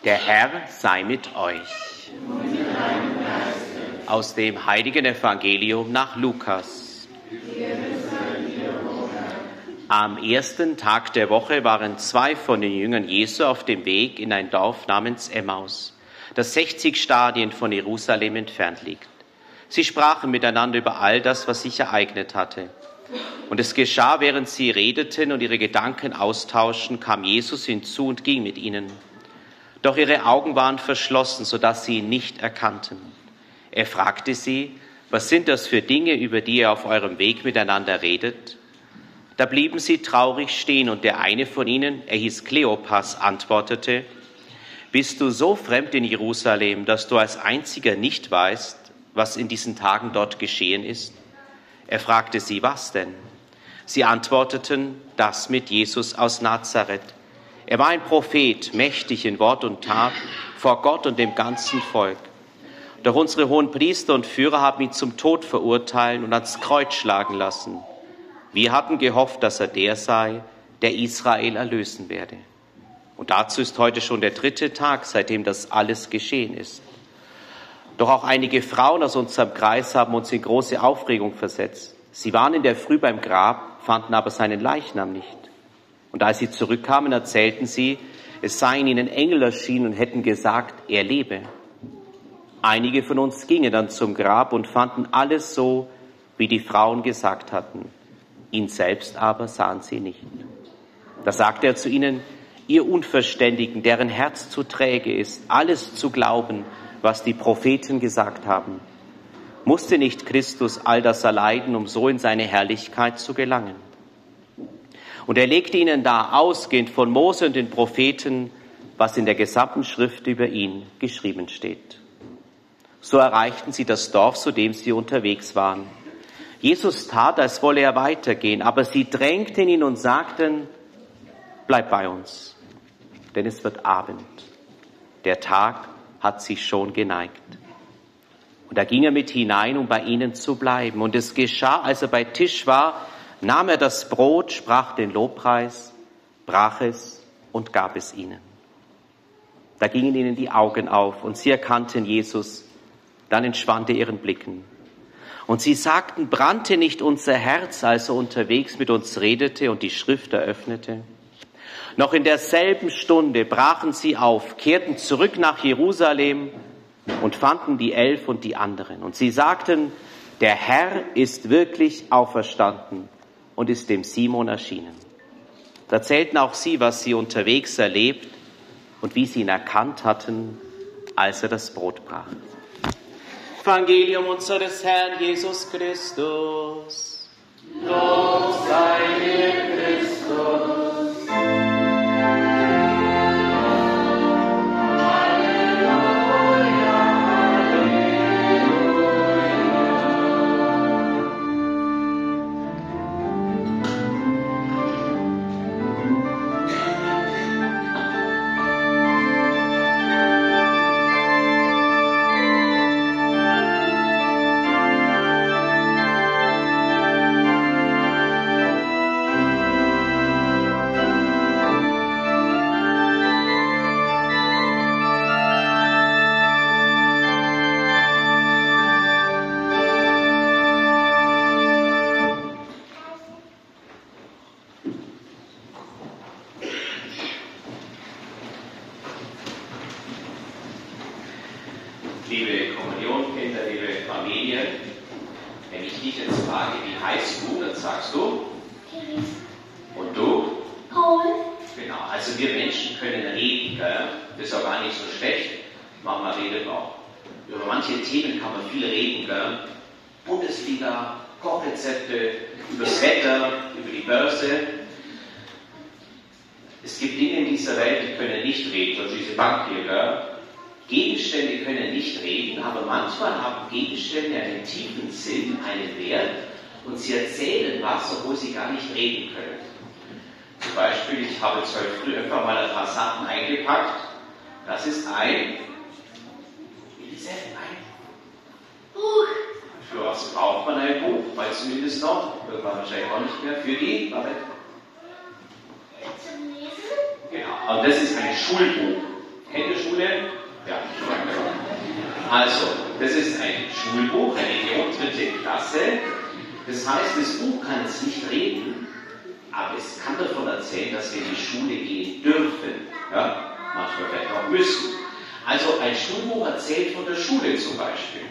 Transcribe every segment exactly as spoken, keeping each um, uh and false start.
Der Herr sei mit euch. Aus dem heiligen Evangelium nach Lukas. Am ersten Tag der Woche waren zwei von den Jüngern Jesu auf dem Weg in ein Dorf namens Emmaus, das sechzig Stadien von Jerusalem entfernt liegt. Sie sprachen miteinander über all das, was sich ereignet hatte. Und es geschah, während sie redeten und ihre Gedanken austauschten, kam Jesus hinzu und ging mit ihnen. Doch ihre Augen waren verschlossen, sodass sie ihn nicht erkannten. Er fragte sie, was sind das für Dinge, über die ihr auf eurem Weg miteinander redet? Da blieben sie traurig stehen und der eine von ihnen, er hieß Kleopas, antwortete, bist du so fremd in Jerusalem, dass du als einziger nicht weißt, was in diesen Tagen dort geschehen ist? Er fragte sie, was denn? Sie antworteten, das mit Jesus aus Nazareth. Er war ein Prophet, mächtig in Wort und Tat, vor Gott und dem ganzen Volk. Doch unsere hohen Priester und Führer haben ihn zum Tod verurteilen und ans Kreuz schlagen lassen. Wir hatten gehofft, dass er der sei, der Israel erlösen werde. Und dazu ist heute schon der dritte Tag, seitdem das alles geschehen ist. Doch auch einige Frauen aus unserem Kreis haben uns in große Aufregung versetzt. Sie waren in der Früh beim Grab, fanden aber seinen Leichnam nicht. Und als sie zurückkamen, erzählten sie, es seien ihnen Engel erschienen und hätten gesagt, er lebe. Einige von uns gingen dann zum Grab und fanden alles so, wie die Frauen gesagt hatten. Ihn selbst aber sahen sie nicht. Da sagte er zu ihnen, ihr Unverständigen, deren Herz zu träge ist, alles zu glauben, was die Propheten gesagt haben. Musste nicht Christus all das erleiden, um so in seine Herrlichkeit zu gelangen? Und er legte ihnen dar, ausgehend von Mose und den Propheten, was in der gesamten Schrift über ihn geschrieben steht. So erreichten sie das Dorf, zu dem sie unterwegs waren. Jesus tat, als wolle er weitergehen, aber sie drängten ihn und sagten, bleib bei uns, denn es wird Abend. Der Tag hat sich schon geneigt. Und da ging er mit hinein, um bei ihnen zu bleiben. Und es geschah, als er bei Tisch war, nahm er das Brot, sprach den Lobpreis, brach es und gab es ihnen. Da gingen ihnen die Augen auf und sie erkannten Jesus, dann entschwand er ihren Blicken. Und sie sagten, brannte nicht unser Herz, als er unterwegs mit uns redete und die Schrift eröffnete? Noch in derselben Stunde brachen sie auf, kehrten zurück nach Jerusalem und fanden die Elf und die anderen. Und sie sagten, der Herr ist wirklich auferstanden und ist dem Simon erschienen. Da erzählten auch sie, was sie unterwegs erlebt und wie sie ihn erkannt hatten, als er das Brot brach. Evangelium unseres Herrn Jesus Christus. Lob sei dir, Christus. Liebe Kommunionkinder, liebe Familie, wenn ich dich jetzt frage, wie heißt du, dann sagst du? Iris. Und du? Paul. Genau, also wir Menschen können reden, gell? Das ist auch gar nicht so schlecht. Manchmal redet man auch. Über manche Themen kann man viel reden, gell? Bundesliga, Kochrezepte, über das Wetter, über die Börse. Es gibt Dinge in dieser Welt, die können nicht reden, so diese Bank hier, gell? Gegenstände können nicht reden, aber manchmal haben Gegenstände einen tiefen Sinn, einen Wert und sie erzählen was, obwohl sie gar nicht reden können. Zum Beispiel, ich habe jetzt heute früh öfter mal ein paar Sachen eingepackt. Das ist ein, wie ist das, ein Buch. Für was braucht man ein Buch? Weil zumindest noch, irgendwann wahrscheinlich auch nicht mehr, für die Arbeit. Zum Lesen. Genau, und das ist ein Schulbuch. Kennt ihr Schule? Ja, also, das ist ein Schulbuch, Religion dritte Klasse. Das heißt, das Buch kann jetzt nicht reden, aber es kann davon erzählen, dass wir in die Schule gehen dürfen. Ja? Manchmal vielleicht auch müssen. Also ein Schulbuch erzählt von der Schule zum Beispiel.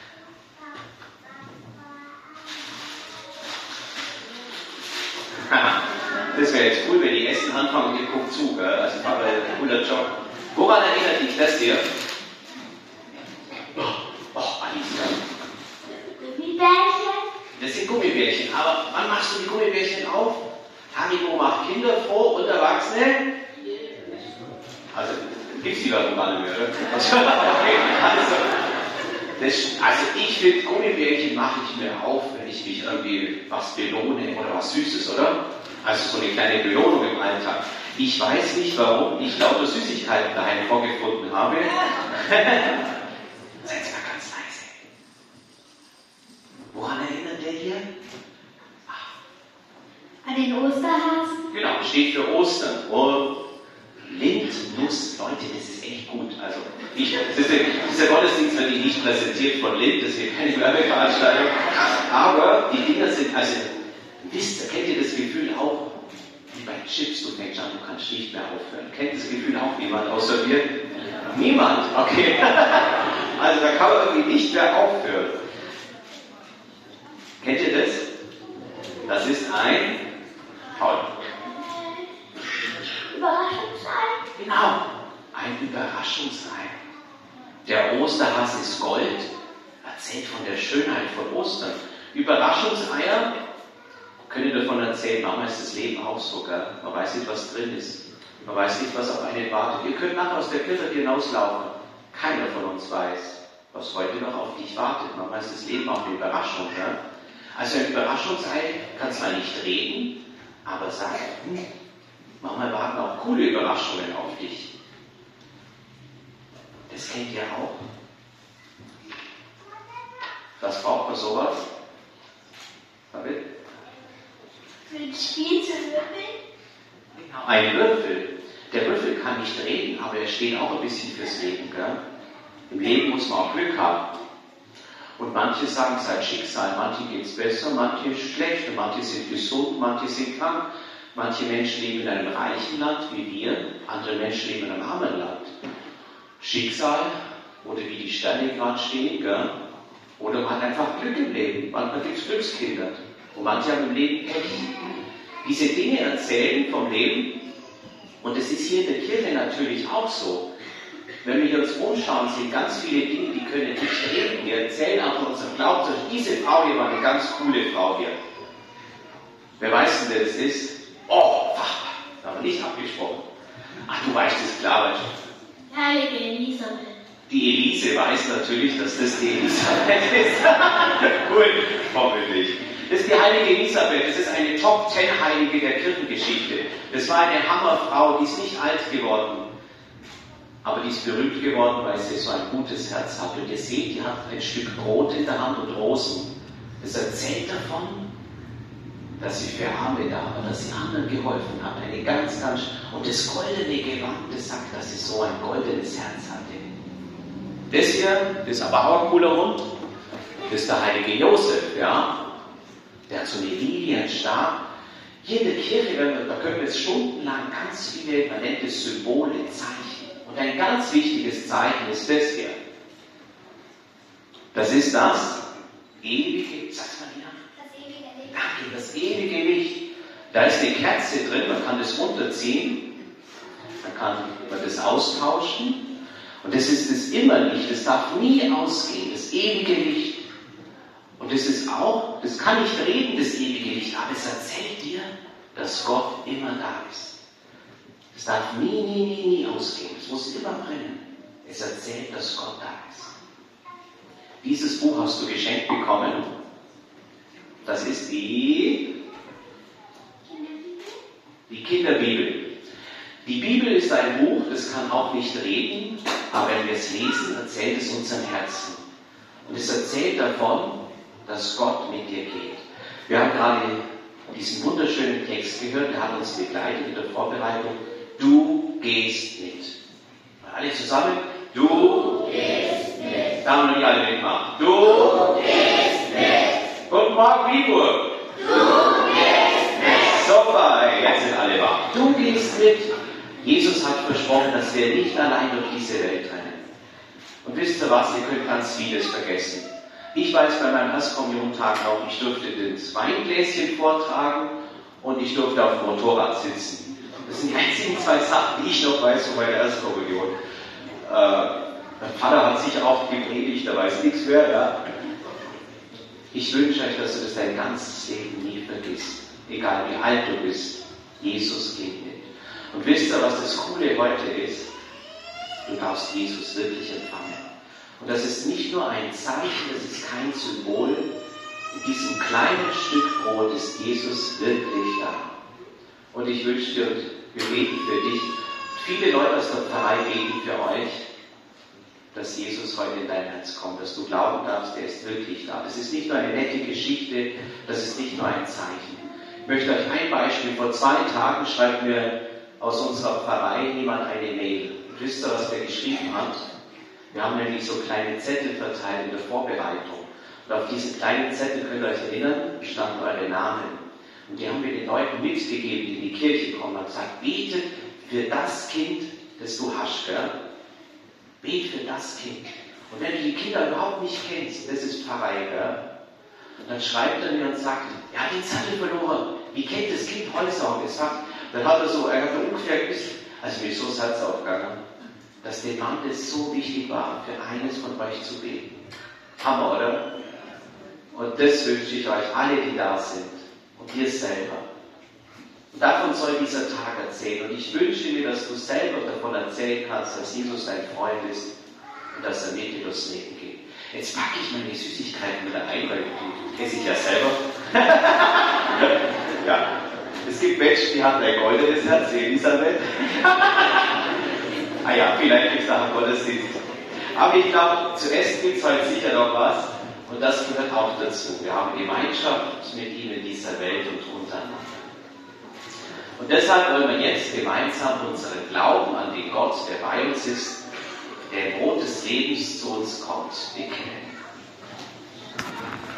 Das wäre jetzt cool, wenn die Essen anfangen und ihr guckt zu. Gell? Also das war ein cooler Job. Woran erinnert dich das hier? Oh, oh Alicia. Gummibärchen. Das sind Gummibärchen. Aber wann machst du die Gummibärchen auf? Haribo macht Kinder froh und Erwachsene? Also, gibt es die Werbung gar nicht mehr, oder? Okay, also, das, also ich finde, Gummibärchen mache ich mir auf, wenn ich mich irgendwie was belohne oder was Süßes, oder? Also so eine kleine Belohnung im Alltag. Ich weiß nicht, warum ich lauter Süßigkeiten daheim vorgefunden habe. Seid mal ganz leise. Woran erinnert der hier? An den Osterhasen. Genau, steht für Ostern. Oh, Lind, Nuss, Leute, das ist echt gut. Also, ich, das ist, dieser Gottesdienst wird Ihnen nicht präsentiert von Lind, das ist hier keine Werbeveranstaltung. Aber die Dinger sind, also, wisst ihr, kennt ihr das Gefühl auch, wie bei Chips, du fängst an, du kannst nicht mehr aufhören. Kennt das Gefühl auch niemand außer mir? Niemand? Okay. Also, da kann man irgendwie nicht mehr aufhören. Kennt ihr das? Das ist ein Paul. Überraschungsei. Genau, ein Überraschungsei. Der Osterhase ist Gold, erzählt von der Schönheit von Ostern. Überraschungseier können davon erzählen, manchmal ist das Leben auch so, gell? Man weiß nicht, was drin ist. Man weiß nicht, was auf einen wartet. Ihr könnt nachher aus der Kirche hinauslaufen. Keiner von uns weiß, was heute noch auf dich wartet. Manchmal ist das Leben auch eine Überraschung. Gell? Also ein Überraschungsei kann zwar nicht reden, aber sagt, hm, manchmal warten auch coole Überraschungen auf dich. Das kennt ihr auch. Was braucht man sowas? David? Für das Spiel zu würfeln. Genau, ein Würfel. Der Würfel kann nicht reden, aber er steht auch ein bisschen fürs Leben. Gell? Im Leben muss man auch Glück haben. Und manche sagen, es sei Schicksal. Manche geht es besser, manche schlecht. Und manche sind gesund, manche sind krank. Manche Menschen leben in einem reichen Land, wie wir. Andere Menschen leben in einem armen Land. Schicksal, oder wie die Sterne gerade stehen, gell? Oder man hat einfach Glück im Leben. Manchmal gibt es Glückskinder. Und manche haben im Leben Pech. Diese Dinge erzählen vom Leben. Und es ist hier in der Kirche natürlich auch so. Wenn wir uns umschauen, sind ganz viele Dinge, die können nicht reden. Wir erzählen auch von unserem Glauben. Diese Frau hier war eine ganz coole Frau hier. Wer weiß denn, wer das ist? Oh, da haben wir nicht abgesprochen. Ach, du weißt es klar, weißt du. Heilige Elisabeth. Die Elise weiß natürlich, dass das die Elisabeth ist. Cool, hoffentlich. Das ist die heilige Elisabeth. Das ist eine Top Ten Heilige der Kirchengeschichte. Das war eine Hammerfrau, die ist nicht alt geworden. Aber die ist berühmt geworden, weil sie so ein gutes Herz hat. Und ihr seht, die hat ein Stück Brot in der Hand und Rosen. Das erzählt davon, dass sie für Arme da war, dass sie anderen geholfen hat. Eine ganz, ganz... Und das goldene Gewand, das sagt, dass sie so ein goldenes Herz hatte. Das hier, das ist aber auch ein cooler Hund. Das ist der heilige Josef, ja. Der hat so eine Lilie, einen Stab. Hier in der Kirche, da können wir jetzt stundenlang ganz viele, man nennt es Symbole, Zeichen. Und ein ganz wichtiges Zeichen ist das hier. Das ist das ewige, sag's mal wieder. Das ewige Licht. Danke, das ewige Licht. Da ist eine Kerze drin, man kann das runterziehen, dann kann man das austauschen. Und das ist das Immerlicht, das darf nie ausgehen, das ewige Licht. Und das ist auch, das kann nicht reden, das ewige Licht, aber es erzählt dir, dass Gott immer da ist. Es darf nie, nie, nie, nie ausgehen. Es muss immer brennen. Es erzählt, dass Gott da ist. Dieses Buch hast du geschenkt bekommen. Das ist die, die Kinderbibel. Die Bibel ist ein Buch, das kann auch nicht reden, aber wenn wir es lesen, erzählt es unserem Herzen. Und es erzählt davon, dass Gott mit dir geht. Wir haben gerade diesen wunderschönen Text gehört, der hat uns begleitet in der Vorbereitung. Du gehst mit. Alle zusammen. Du bist mit. Da haben wir nicht alle mitgemacht. Du, du bist mit. Guten Morgen, Biburg. Du gehst mit. Super, jetzt sind alle wach. Du gehst mit. Jesus hat versprochen, dass wir nicht allein durch diese Welt rennen. Und wisst ihr was, ihr könnt ganz vieles vergessen. Ich weiß bei meinem Erstkommuniontag noch, ich durfte das Weingläschen vortragen und ich durfte auf dem Motorrad sitzen. Das sind die einzigen zwei Sachen, die ich noch weiß von meiner Erstkommunion. Äh, mein Vater hat sich auch gepredigt, da weiß nichts mehr. Ja. Ich wünsche euch, dass du das dein ganzes Leben nie vergisst. Egal wie alt du bist, Jesus geht mit. Und wisst ihr, was das Coole heute ist? Du darfst Jesus wirklich empfangen. Und das ist nicht nur ein Zeichen, das ist kein Symbol. In diesem kleinen Stück Brot ist Jesus wirklich da. Und ich wünsche dir, und wir beten für dich, viele Leute aus der Pfarrei beten für euch, dass Jesus heute in dein Herz kommt, dass du glauben darfst, er ist wirklich da. Das ist nicht nur eine nette Geschichte, das ist nicht nur ein Zeichen. Ich möchte euch ein Beispiel. Vor zwei Tagen schreibt mir aus unserer Pfarrei jemand eine Mail. Wisst ihr, was der geschrieben hat? Wir haben nämlich so kleine Zettel verteilt in der Vorbereitung. Und auf diesen kleinen Zettel, könnt ihr euch erinnern, standen eure Namen. Und die haben wir den Leuten mitgegeben, die in die Kirche kommen und gesagt, betet für das Kind, das du hast. Gell? Bet für das Kind. Und wenn du die Kinder überhaupt nicht kennst, das ist Pfarrei. Gell? Und dann schreibt er mir und sagt, er hat den Zettel verloren. Wie kennt das Kind Häuser? Und gesagt, dann hat er so, er hat ungefähr bis, also mir ist so Satz aufgegangen, dass dem Mann das so wichtig war, für eines von euch zu beten. Hammer, oder? Und das wünsche ich euch, alle, die da sind. Und dir selber. Und davon soll dieser Tag erzählen. Und ich wünsche mir, dass du selber davon erzählen kannst, dass Jesus dein Freund ist und dass er mit dir durchs Leben geht. Jetzt packe ich meine Süßigkeiten wieder ein, weil die esse ich ja selber. Ja. Es gibt Menschen, die haben ein goldenes Herz, Elisabeth. Ah ja, vielleicht gibt es nachher Gottesdienst. Aber ich glaube, zu essen gibt es heute sicher noch was. Und das gehört auch dazu. Wir haben Gemeinschaft mit ihm in dieser Welt und untereinander. Und deshalb wollen wir jetzt gemeinsam unseren Glauben an den Gott, der bei uns ist, der im Brot des Lebens zu uns kommt, bekennen.